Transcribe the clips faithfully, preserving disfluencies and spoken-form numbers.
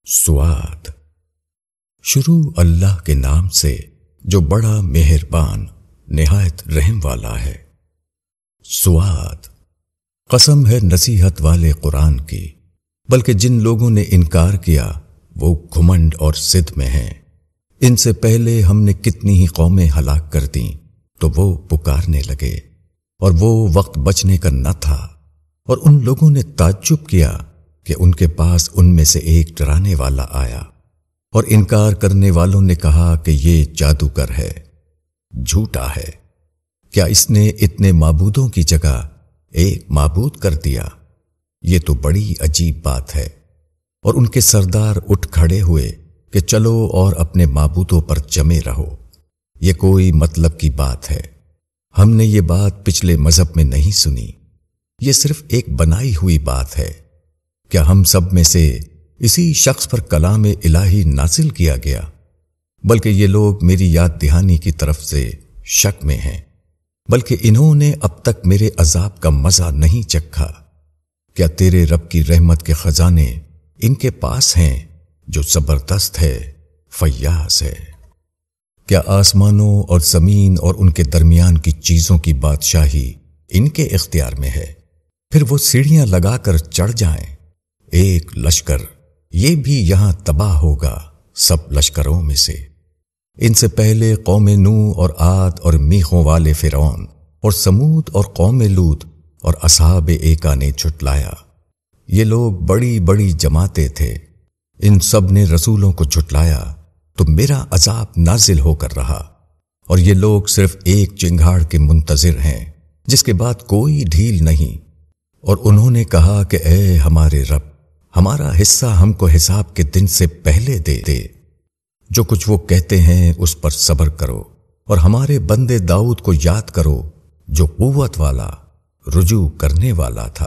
سواد۔ شروع اللہ کے نام سے جو بڑا مہربان نہایت رحم والا ہے۔ سواد، قسم ہے نصیحت والے قرآن کی، بلکہ جن لوگوں نے انکار کیا وہ گھمنڈ اور ضد میں ہیں۔ ان سے پہلے ہم نے کتنی ہی قومیں ہلاک کر دیں تو وہ پکارنے لگے، اور وہ وقت بچنے کا نہ تھا، اور ان لوگوں نے تعجب کیا کہ ان کے پاس ان میں سے ایک ڈرانے والا آیا، اور انکار کرنے والوں نے کہا کہ یہ جادوگر ہے، جھوٹا ہے۔ کیا اس نے اتنے معبودوں کی جگہ ایک معبود کر دیا؟ یہ تو بڑی عجیب بات ہے۔ اور ان کے سردار اٹھ کھڑے ہوئے کہ چلو اور اپنے معبودوں پر جمے رہو، یہ کوئی مطلب کی بات ہے۔ ہم نے یہ بات پچھلے مذہب میں نہیں سنی، یہ صرف ایک بنائی ہوئی بات ہے۔ کیا ہم سب میں سے اسی شخص پر کلام الہی نازل کیا گیا؟ بلکہ یہ لوگ میری یاد دہانی کی طرف سے شک میں ہیں، بلکہ انہوں نے اب تک میرے عذاب کا مزہ نہیں چکھا۔ کیا تیرے رب کی رحمت کے خزانے ان کے پاس ہیں جو زبردست ہے، فیاض ہے؟ کیا آسمانوں اور زمین اور ان کے درمیان کی چیزوں کی بادشاہی ان کے اختیار میں ہے؟ پھر وہ سیڑھیاں لگا کر چڑھ جائیں۔ ایک لشکر یہ بھی یہاں تباہ ہوگا سب لشکروں میں سے۔ ان سے پہلے قوم نوح اور عاد اور میخوں والے فرعون اور سمود اور قوم لوط اور اصحاب ایکا نے جھٹلایا۔ یہ لوگ بڑی بڑی جماعتیں تھے، ان سب نے رسولوں کو جھٹلایا تو میرا عذاب نازل ہو کر رہا، اور یہ لوگ صرف ایک چنگھاڑ کے منتظر ہیں جس کے بعد کوئی ڈھیل نہیں۔ اور انہوں نے کہا کہ اے ہمارے رب، ہمارا حصہ ہم کو حساب کے دن سے پہلے دے دے۔ جو کچھ وہ کہتے ہیں اس پر صبر کرو، اور ہمارے بندے داؤد کو یاد کرو جو قوت والا، رجوع کرنے والا تھا۔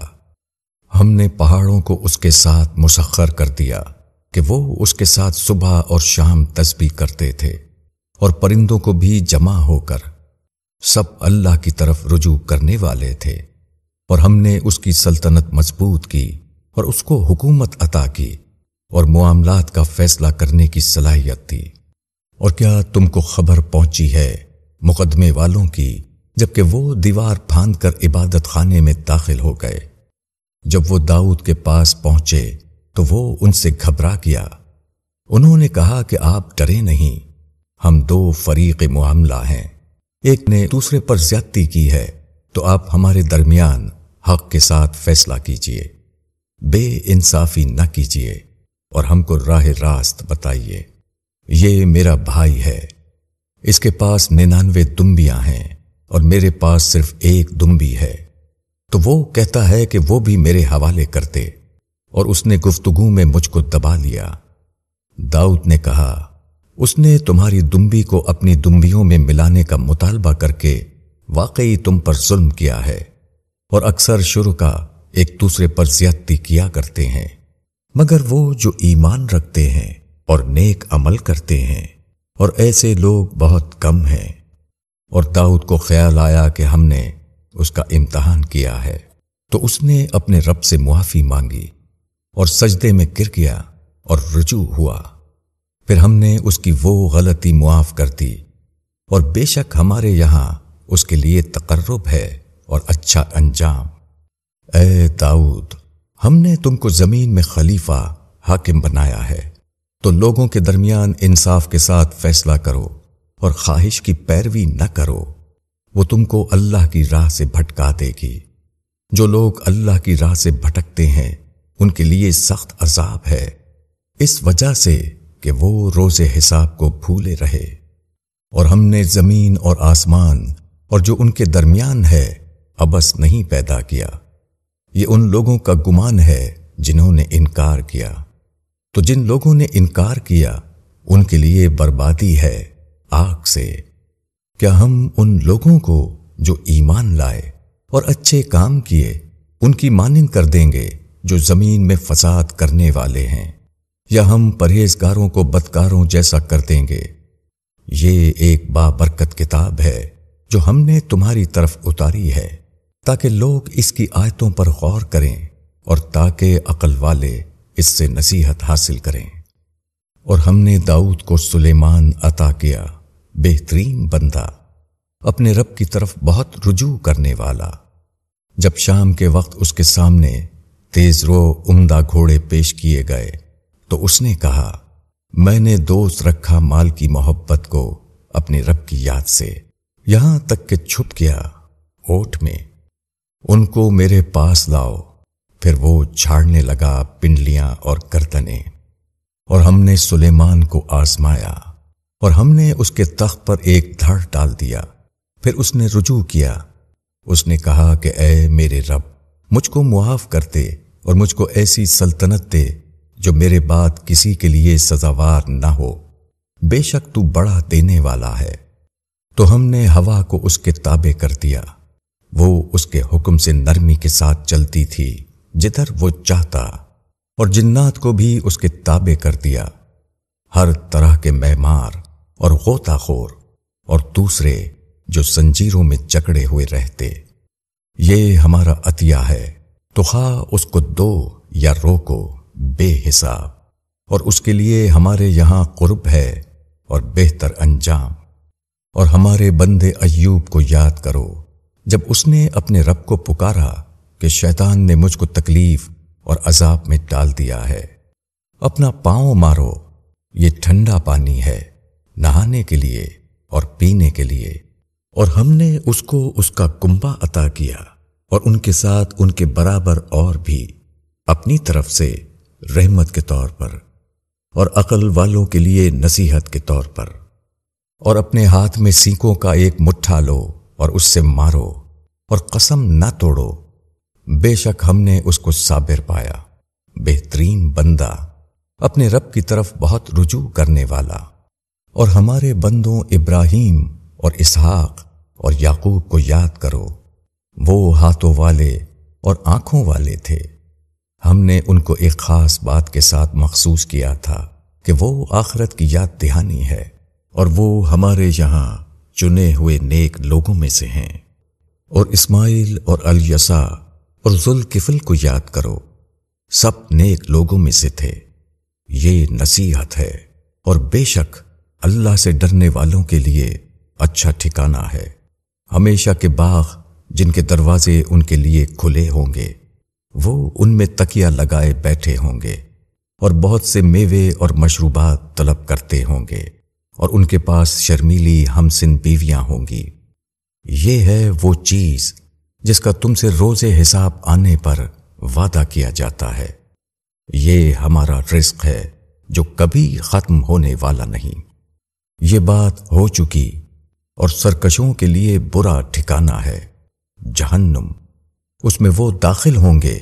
ہم نے پہاڑوں کو اس کے ساتھ مسخر کر دیا کہ وہ اس کے ساتھ صبح اور شام تسبیح کرتے تھے، اور پرندوں کو بھی جمع ہو کر سب اللہ کی طرف رجوع کرنے والے تھے۔ اور ہم نے اس کی سلطنت مضبوط کی اور اس کو حکومت عطا کی اور معاملات کا فیصلہ کرنے کی صلاحیت دی۔ اور کیا تم کو خبر پہنچی ہے مقدمے والوں کی، جبکہ وہ دیوار پھاند کر عبادت خانے میں داخل ہو گئے؟ جب وہ داؤد کے پاس پہنچے تو وہ ان سے گھبرا گیا۔ انہوں نے کہا کہ آپ ڈرے نہیں، ہم دو فریق معاملہ ہیں، ایک نے دوسرے پر زیادتی کی ہے، تو آپ ہمارے درمیان حق کے ساتھ فیصلہ کیجئے، بے انصافی نہ کیجئے، اور ہم کو راہ راست بتائیے۔ یہ میرا بھائی ہے، اس کے پاس ننانوے دمبیاں ہیں اور میرے پاس صرف ایک دمبی ہے، تو وہ کہتا ہے کہ وہ بھی میرے حوالے کرتے، اور اس نے گفتگو میں مجھ کو دبا لیا۔ داؤد نے کہا، اس نے تمہاری دمبی کو اپنی دمبیوں میں ملانے کا مطالبہ کر کے واقعی تم پر ظلم کیا ہے، اور اکثر شرکا ایک دوسرے پر زیادتی کیا کرتے ہیں، مگر وہ جو ایمان رکھتے ہیں اور نیک عمل کرتے ہیں، اور ایسے لوگ بہت کم ہیں۔ اور داؤد کو خیال آیا کہ ہم نے اس کا امتحان کیا ہے، تو اس نے اپنے رب سے معافی مانگی اور سجدے میں گر گیا اور رجوع ہوا۔ پھر ہم نے اس کی وہ غلطی معاف کر دی، اور بے شک ہمارے یہاں اس کے لیے تقرب ہے اور اچھا انجام۔ اے داؤد، ہم نے تم کو زمین میں خلیفہ حاکم بنایا ہے، تو لوگوں کے درمیان انصاف کے ساتھ فیصلہ کرو اور خواہش کی پیروی نہ کرو، وہ تم کو اللہ کی راہ سے بھٹکا دے گی۔ جو لوگ اللہ کی راہ سے بھٹکتے ہیں ان کے لیے سخت عذاب ہے، اس وجہ سے کہ وہ روز حساب کو بھولے رہے۔ اور ہم نے زمین اور آسمان اور جو ان کے درمیان ہے عبث نہیں پیدا کیا، یہ ان لوگوں کا گمان ہے جنہوں نے انکار کیا۔ تو جن لوگوں نے انکار کیا ان کے لیے بربادی ہے آگ سے۔ کیا ہم ان لوگوں کو جو ایمان لائے اور اچھے کام کیے ان کی مانند کر دیں گے جو زمین میں فساد کرنے والے ہیں، یا ہم پرہیزگاروں کو بدکاروں جیسا کر دیں گے؟ یہ ایک بابرکت کتاب ہے جو ہم نے تمہاری طرف اتاری ہے، تاکہ لوگ اس کی آیتوں پر غور کریں اور تاکہ عقل والے اس سے نصیحت حاصل کریں۔ اور ہم نے داؤد کو سلیمان عطا کیا، بہترین بندہ، اپنے رب کی طرف بہت رجوع کرنے والا۔ جب شام کے وقت اس کے سامنے تیز رو عمدہ گھوڑے پیش کیے گئے تو اس نے کہا، میں نے دوست رکھا مال کی محبت کو اپنے رب کی یاد سے، یہاں تک کہ چھپ گیا اوٹ میں۔ ان کو میرے پاس لاؤ۔ پھر وہ چھاڑنے لگا پنڈلیاں اور گردنیں۔ اور ہم نے سلیمان کو آزمایا اور ہم نے اس کے تخت پر ایک دھڑ ڈال دیا۔ پھر اس نے رجوع کیا، اس نے کہا کہ اے میرے رب، مجھ کو معاف کر دے اور مجھ کو ایسی سلطنت دے جو میرے بعد کسی کے لیے سزاوار نہ ہو، بے شک تو بڑا دینے والا ہے۔ تو ہم نے ہوا کو اس کے تابع کر دیا، وہ اس کے حکم سے نرمی کے ساتھ چلتی تھی جدھر وہ چاہتا، اور جنات کو بھی اس کے تابع کر دیا، ہر طرح کے معمار اور غوطہ خور اور دوسرے جو زنجیروں میں جکڑے ہوئے رہتے۔ یہ ہمارا عطیہ ہے، تو خواہ اس کو دو یا روکو بے حساب، اور اس کے لیے ہمارے یہاں قرب ہے اور بہتر انجام۔ اور ہمارے بندے ایوب کو یاد کرو، جب اس نے اپنے رب کو پکارا کہ شیطان نے مجھ کو تکلیف اور عذاب میں ڈال دیا ہے، اپنا پاؤں مارو، یہ ٹھنڈا پانی ہے نہانے کے لیے اور پینے کے لیے۔ اور ہم نے اس کو اس کا کنبہ عطا کیا، اور ان کے ساتھ ان کے برابر اور بھی، اپنی طرف سے رحمت کے طور پر اور عقل والوں کے لیے نصیحت کے طور پر۔ اور اپنے ہاتھ میں سینکوں کا ایک مٹھا لو اور اس سے مارو، اور قسم نہ توڑو، بے شک ہم نے اس کو صابر پایا، بہترین بندہ، اپنے رب کی طرف بہت رجوع کرنے والا۔ اور ہمارے بندوں ابراہیم اور اسحاق اور یعقوب کو یاد کرو، وہ ہاتھوں والے اور آنکھوں والے تھے۔ ہم نے ان کو ایک خاص بات کے ساتھ مخصوص کیا تھا کہ وہ آخرت کی یاد دہانی ہے، اور وہ ہمارے یہاں چنے ہوئے نیک لوگوں میں سے ہیں۔ اور اسماعیل اور الیسع اور ذوالکفل کو یاد کرو، سب نیک لوگوں میں سے تھے۔ یہ نصیحت ہے، اور بے شک اللہ سے ڈرنے والوں کے لیے اچھا ٹھکانہ ہے۔ ہمیشہ کے باغ جن کے دروازے ان کے لیے کھلے ہوں گے، وہ ان میں تکیہ لگائے بیٹھے ہوں گے، اور بہت سے میوے اور مشروبات طلب کرتے ہوں گے، اور ان کے پاس شرمیلی ہمسن بیویاں ہوں گی۔ یہ ہے وہ چیز جس کا تم سے روز حساب آنے پر وعدہ کیا جاتا ہے۔ یہ ہمارا رزق ہے جو کبھی ختم ہونے والا نہیں۔ یہ بات ہو چکی، اور سرکشوں کے لیے برا ٹھکانہ ہے جہنم، اس میں وہ داخل ہوں گے،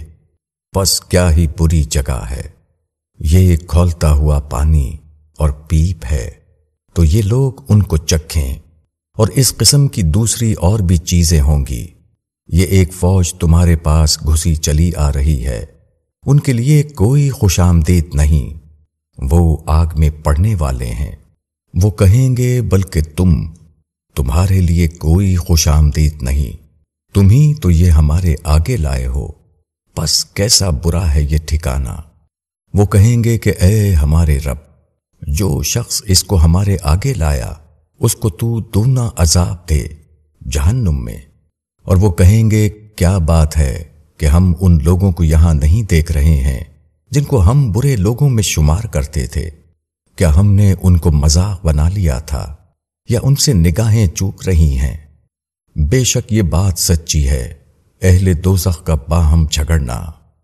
بس کیا ہی بری جگہ ہے۔ یہ کھولتا ہوا پانی اور پیپ ہے، تو یہ لوگ ان کو چکھیں۔ اور اس قسم کی دوسری اور بھی چیزیں ہوں گی۔ یہ ایک فوج تمہارے پاس گھسی چلی آ رہی ہے، ان کے لیے کوئی خوش آمدید نہیں، وہ آگ میں پڑنے والے ہیں۔ وہ کہیں گے بلکہ تم، تمہارے لیے کوئی خوش آمدید نہیں، تم ہی تو یہ ہمارے آگے لائے ہو، بس کیسا برا ہے یہ ٹھکانہ۔ وہ کہیں گے کہ اے ہمارے رب، جو شخص اس کو ہمارے آگے لایا اس کو تو دونا عذاب دے جہنم میں۔ اور وہ کہیں گے کیا بات ہے کہ ہم ان لوگوں کو یہاں نہیں دیکھ رہے ہیں جن کو ہم برے لوگوں میں شمار کرتے تھے؟ کیا ہم نے ان کو مذاق بنا لیا تھا، یا ان سے نگاہیں چوک رہی ہیں؟ بے شک یہ بات سچی ہے، اہل دوزخ کا باہم جھگڑنا۔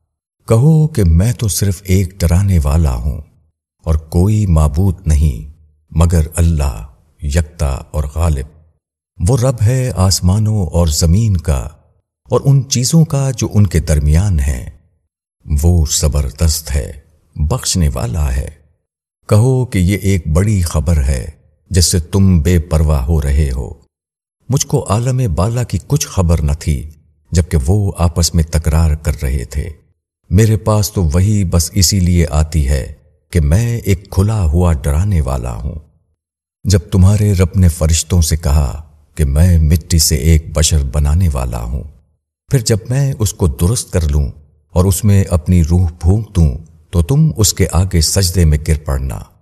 کہو کہ میں تو صرف ایک ڈرانے والا ہوں، اور کوئی معبود نہیں مگر اللہ یکتا اور غالب۔ وہ رب ہے آسمانوں اور زمین کا اور ان چیزوں کا جو ان کے درمیان ہیں، وہ زبردست ہے، بخشنے والا ہے۔ کہو کہ یہ ایک بڑی خبر ہے جس سے تم بے پرواہ ہو رہے ہو۔ مجھ کو عالم بالا کی کچھ خبر نہ تھی جبکہ وہ آپس میں تکرار کر رہے تھے۔ میرے پاس تو وہی بس اسی لیے آتی ہے کہ میں ایک کھلا ہوا ڈرانے والا ہوں۔ جب تمہارے رب نے فرشتوں سے کہا کہ میں مٹی سے ایک بشر بنانے والا ہوں، پھر جب میں اس کو درست کر لوں اور اس میں اپنی روح پھونک دوں تو تم اس کے آگے سجدے میں گر پڑنا۔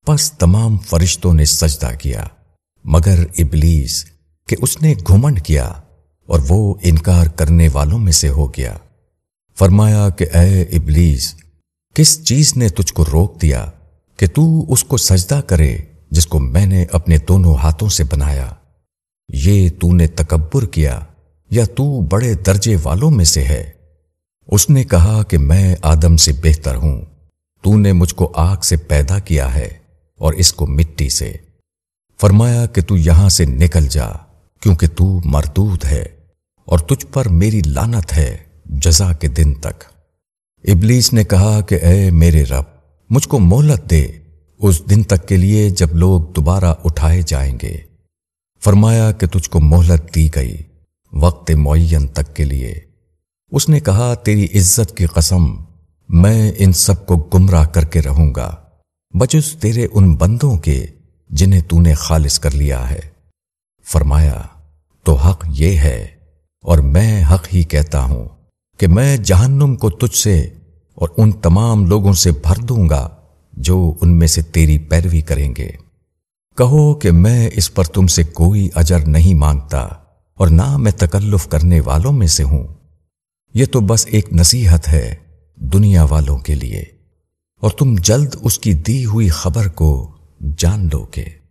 پس تمام فرشتوں نے سجدہ کیا مگر ابلیس کہ اس نے گھمنڈ کیا اور وہ انکار کرنے والوں میں سے ہو گیا۔ فرمایا کہ اے ابلیس، کس چیز نے تجھ کو روک دیا کہ تو اس کو سجدہ کرے جس کو میں نے اپنے دونوں ہاتھوں سے بنایا؟ یہ تو نے تکبر کیا یا تو بڑے درجے والوں میں سے ہے؟ اس نے کہا کہ میں آدم سے بہتر ہوں، تو نے مجھ کو آگ سے پیدا کیا ہے اور اس کو مٹی سے۔ فرمایا کہ تو یہاں سے نکل جا کیونکہ تو مردود ہے اور تجھ پر میری لعنت ہے جزا کے دن تک۔ ابلیس نے کہا کہ اے میرے رب، مجھ کو مہلت دے اس دن تک کے لیے جب لوگ دوبارہ اٹھائے جائیں گے۔ فرمایا کہ تجھ کو مہلت دی گئی وقت معین تک کے لیے۔ اس نے کہا تیری عزت کی قسم، میں ان سب کو گمراہ کر کے رہوں گا بجز تیرے ان بندوں کے جنہیں تو نے خالص کر لیا ہے۔ فرمایا تو حق یہ ہے اور میں حق ہی کہتا ہوں کہ میں جہنم کو تجھ سے اور ان تمام لوگوں سے بھر دوں گا جو ان میں سے تیری پیروی کریں گے۔ کہو کہ میں اس پر تم سے کوئی اجر نہیں مانگتا اور نہ میں تکلف کرنے والوں میں سے ہوں، یہ تو بس ایک نصیحت ہے دنیا والوں کے لیے، اور تم جلد اس کی دی ہوئی خبر کو جان لو گے۔